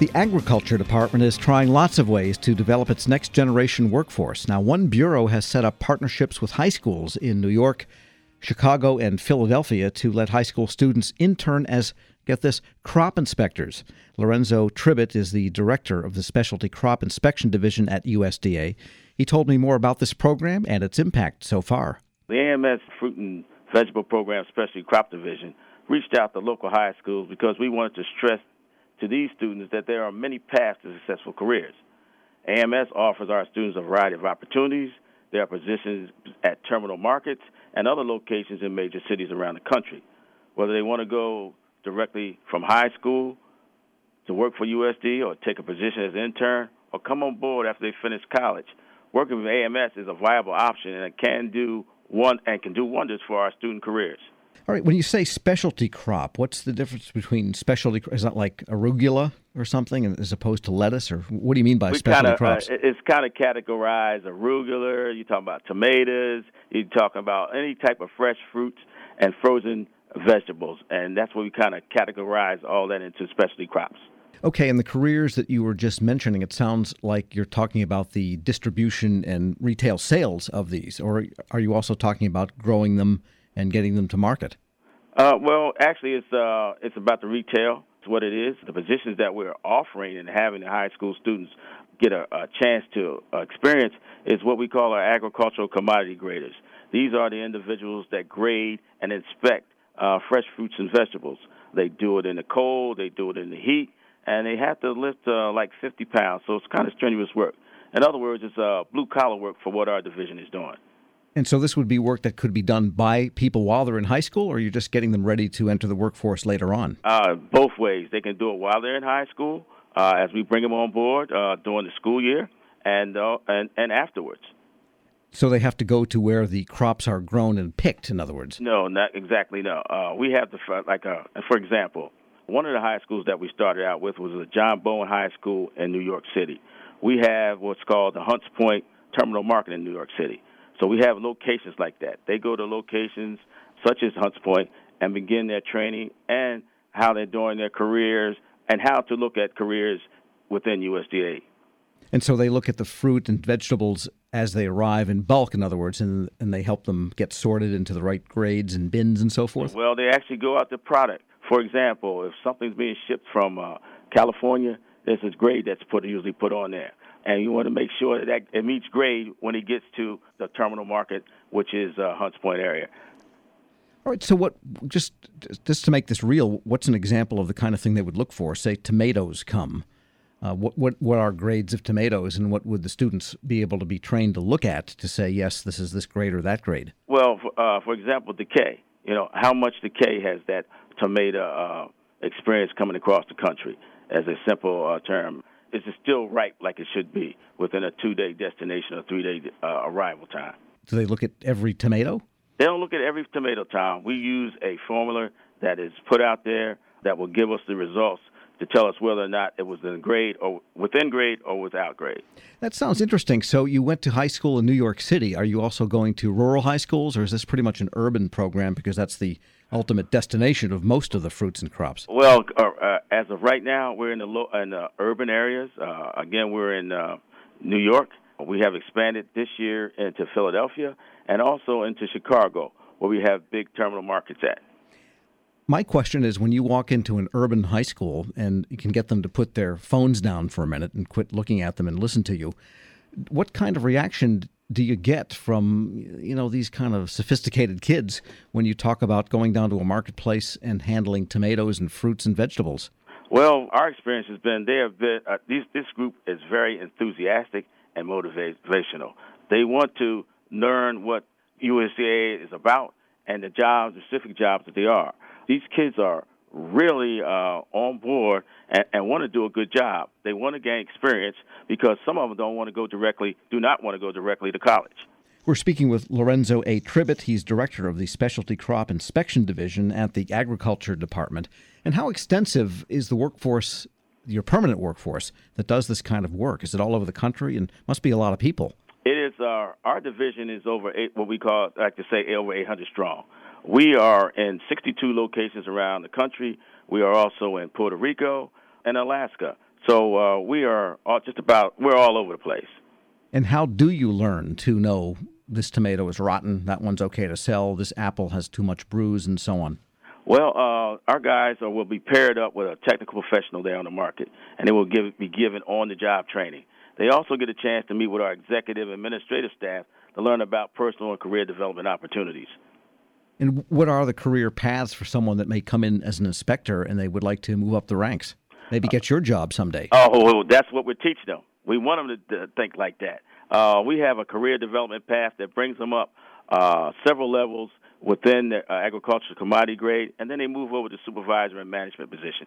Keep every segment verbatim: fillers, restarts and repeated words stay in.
The Agriculture Department is trying lots of ways to develop its next generation workforce. Now, one bureau has set up partnerships with high schools in New York, Chicago, and Philadelphia to let high school students intern as, get this, crop inspectors. Lorenzo Tribbett is the director of the Specialty Crop Inspection Division at U S D A. He told me more about this program and its impact so far. The A M S Fruit and Vegetable Program Specialty Crop Division reached out to local high schools because we wanted to stress to these students that there are many paths to successful careers. A M S offers our students a variety of opportunities. There are positions at terminal markets and other locations in major cities around the country. Whether they want to go directly from high school to work for U S D or take a position as an intern or come on board after they finish college, working with A M S is a viable option and it can do one and can do wonders for our student careers. All right, when you say specialty crop, what's the difference between specialty? Is that like arugula or something as opposed to lettuce? Or what do you mean by we specialty kinda, crops? Uh, it's kind of categorized arugula. You're talking about tomatoes. You're talking about any type of fresh fruits and frozen vegetables. And that's what we kind of categorize all that into specialty crops. Okay, and the careers that you were just mentioning, it sounds like you're talking about the distribution and retail sales of these. Or are you also talking about growing them and getting them to market? Uh, well, actually, it's uh, it's about the retail. It's what it is. The positions that we're offering and having the high school students get a, a chance to uh, experience is what we call our agricultural commodity graders. These are the individuals that grade and inspect uh, fresh fruits and vegetables. They do it in the cold, they do it in the heat, and they have to lift uh, like fifty pounds, so it's kind of strenuous work. In other words, it's uh, blue-collar work for what our division is doing. And so this would be work that could be done by people while they're in high school, or you're just getting them ready to enter the workforce later on? Uh, both ways. They can do it while they're in high school, uh, as we bring them on board uh, during the school year, and, uh, and and afterwards. So they have to go to where the crops are grown and picked, in other words? No, not exactly, no. Uh, we have, the like, uh, for example, one of the high schools that we started out with was the John Bowen High School in New York City. We have what's called the Hunts Point Terminal Market in New York City. So we have locations like that. They go to locations such as Hunts Point and begin their training and how they're doing their careers and how to look at careers within U S D A. And so they look at the fruit and vegetables as they arrive in bulk, in other words, and, and they help them get sorted into the right grades and bins and so forth? Well, they actually go out the product. For example, if something's being shipped from uh, California, there's this grade that's put usually put on there. And you want to make sure that it meets grade when it gets to the terminal market, which is uh, Hunts Point area. All right, so what, just just to make this real, what's an example of the kind of thing they would look for? Say tomatoes come. Uh, what, what, what are grades of tomatoes, and what would the students be able to be trained to look at to say, yes, this is this grade or that grade? Well, for, uh, for example, decay. You know, how much decay has that tomato uh, experience coming across the country as a simple uh, term? Is it still ripe like it should be within a two-day destination or three-day uh, arrival time? Do they look at every tomato? They don't look at every tomato, Tom. We use a formula that is put out there that will give us the results to tell us whether or not it was in grade or within grade or without grade. That sounds interesting. So you went to high school in New York City. Are you also going to rural high schools, or is this pretty much an urban program because that's the ultimate destination of most of the fruits and crops? Well, uh, uh, as of right now, we're in the low, in the urban areas. Uh, again, we're in uh, New York. We have expanded this year into Philadelphia and also into Chicago, where we have big terminal markets at. My question is, when you walk into an urban high school and you can get them to put their phones down for a minute and quit looking at them and listen to you, what kind of reaction do you get from, you know, these kind of sophisticated kids when you talk about going down to a marketplace and handling tomatoes and fruits and vegetables? Well, our experience has been they have been uh, these, this group is very enthusiastic and motivational. They want to learn what U S D A is about and the jobs, specific jobs that they are. These kids are really uh, on board and, and want to do a good job. They want to gain experience because some of them don't want to go directly, do not want to go directly to college. We're speaking with Lorenzo A. Tribbett. He's director of the Specialty Crop Inspection Division at the Agriculture Department. And how extensive is the workforce, your permanent workforce, that does this kind of work? Is it all over the country? And must be a lot of people. It is. Uh, our division is over eight, what we call, I like to say, over eight hundred strong. We are in sixty-two locations around the country. We are also in Puerto Rico and Alaska. So uh, we are all just about, we're all over the place. And how do you learn to know this tomato is rotten, that one's okay to sell, this apple has too much bruise, and so on? Well, uh, our guys are, will be paired up with a technical professional there on the market, and they will give, be given on-the-job training. They also get a chance to meet with our executive and administrative staff to learn about personal and career development opportunities. And what are the career paths for someone that may come in as an inspector and they would like to move up the ranks? Maybe get your job someday. Oh, well, that's what we're teaching them. We want them to, to think like that. Uh, we have a career development path that brings them up uh, several levels within the uh, agricultural commodity grade, and then they move over to supervisor and management positions.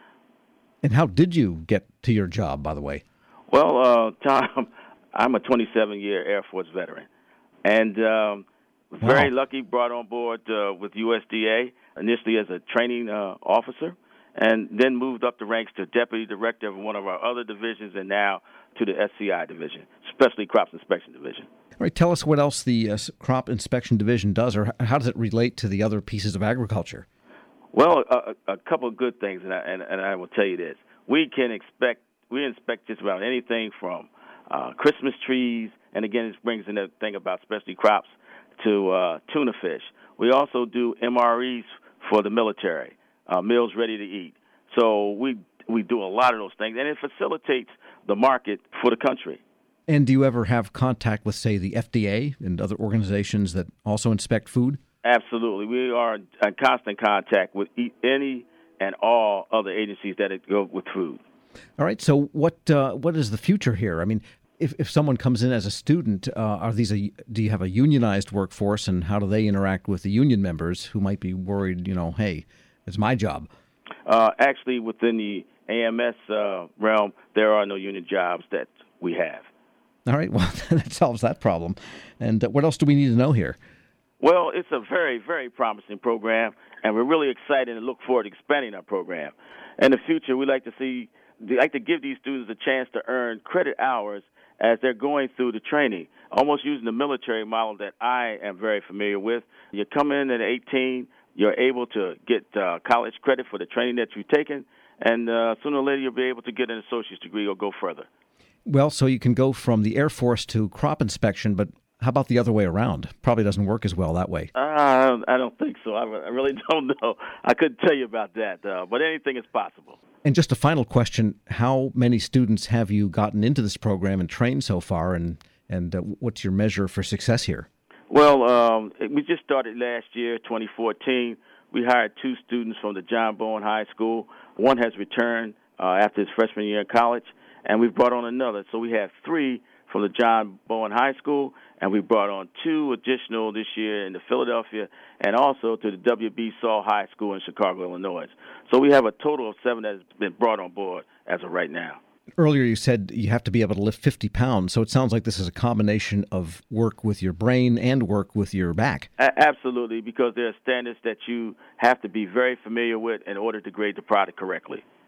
And how did you get to your job, by the way? Well, uh, Tom, I'm a twenty-seven-year Air Force veteran, and um, very Wow. lucky, brought on board uh, with U S D A initially as a training uh, officer, and then moved up the ranks to deputy director of one of our other divisions, and now to the S C I division, Specialty Crops Inspection Division. All right, tell us what else the uh, Crop Inspection Division does, or how does it relate to the other pieces of agriculture? Well, a, a couple of good things, and I, and, and I will tell you this. We can expect, we inspect just about anything from uh, Christmas trees, and again, this brings in the thing about specialty crops, to uh, tuna fish. We also do M R Es for the military, uh, meals ready to eat. So we we do a lot of those things, and it facilitates the market for the country. And do you ever have contact with, say, the F D A and other organizations that also inspect food? Absolutely. We are in constant contact with any and all other agencies that go with food. All right, so what uh, what is the future here? I mean, if, if someone comes in as a student, uh, are these a, do you have a unionized workforce, and how do they interact with the union members who might be worried, you know, hey, it's my job? Uh, actually, within the A M S uh, realm, there are no union jobs that we have. All right, well, that solves that problem. And uh, what else do we need to know here? Well, it's a very, very promising program, and we're really excited and look forward to expanding our program. In the future, we like to see, we like to give these students a chance to earn credit hours as they're going through the training, almost using the military model that I am very familiar with. You come in at eighteen, you're able to get uh, college credit for the training that you've taken, and uh, sooner or later you'll be able to get an associate's degree or go further. Well, so you can go from the Air Force to crop inspection, but how about the other way around? Probably doesn't work as well that way. Uh, I don't think so. I really don't know. I couldn't tell you about that, uh, but anything is possible. And just a final question, how many students have you gotten into this program and trained so far, and, and uh, what's your measure for success here? Well, um, we just started last year, twenty fourteen. We hired two students from the John Bowen High School. One has returned uh, after his freshman year in college, and we've brought on another. So we have three from the John Bowen High School, and we brought on two additional this year in the Philadelphia, and also to the W B Saul High School in Chicago, Illinois. So we have a total of seven that has been brought on board as of right now. Earlier you said you have to be able to lift fifty pounds, so it sounds like this is a combination of work with your brain and work with your back. A- absolutely, because there are standards that you have to be very familiar with in order to grade the product correctly.